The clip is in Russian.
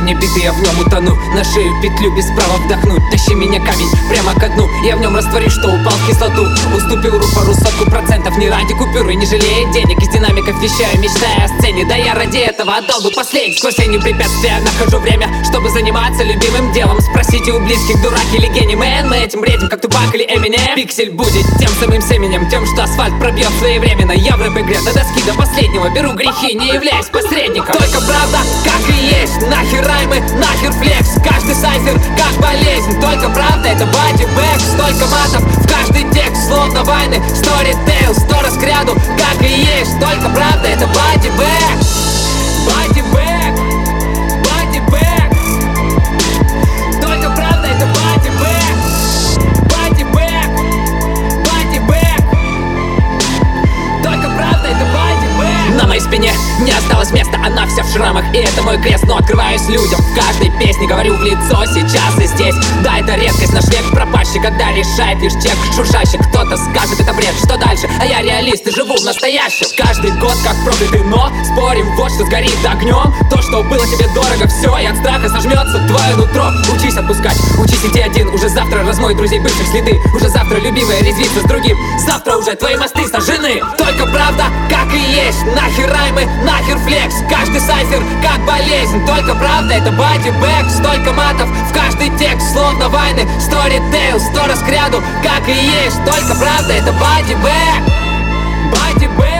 мне биты, я в нем утону. На шею петлю без права вдохнуть. Тащи меня камень прямо ко дну. Я в нем растворюсь, что упал в кислоту. Уступил рупору 100%, не ради купюры, не жалея денег. Из динамиков вещаю, мечтая о сцене. Да я ради этого отдал бы последний. Сквозь эти препятствия нахожу время, чтобы заниматься любимым делом. Спросите у близких, дурак или гений. Мэн, мы этим бредим, как Тупак или Эминем. Пиксель будет тем самым семенем, тем, что асфальт пробьет своевременно. Я в рэп-игре до доски до последнего беру грехи, не являясь посредником. Только правда, как и есть. Нахер раймы, нахер флекс. Каждый сайфер, как болезнь. Только правда, это бодибэк. Столько матов в каждый текст, словно вайны. Сторитейл, 100 раз кряду, как и есть. Только правда, это бодибэк. Бодибэк, бодибэк. Только правда, это бодибэк. Бодибэк, бодибэк. Только правда, это бодибэк. На моей спине не осталось места, она вся в шрамах, и это мой крест. Но открываюсь людям в каждой песне, говорю в лицо сейчас и здесь. Да, это редкость, наш век пропащий, когда решает лишь чек шуршащий. Кто-то скажет, это бред, что дальше? А я реалист и живу в настоящем. Каждый год как проклятый, но спорим, вот что сгорит огнем. То, что было тебе дорого, все, и от страха сожмется твое нутро. Учись отпускать, учись идти один. Уже завтра размой друзей бывших следы. Уже завтра любимая резвится с другим. Завтра уже твои мосты сожжены. Только правда, как и есть. Нахер раймы, нахер флекс. Каждый сайфер, как болезнь. Только правда, это бодибэк. Столько матов в каждый текст, словно вайны. Сторитейл, 100 раз кряду, как и есть. Только правда, это бодибэк. Бодибэк.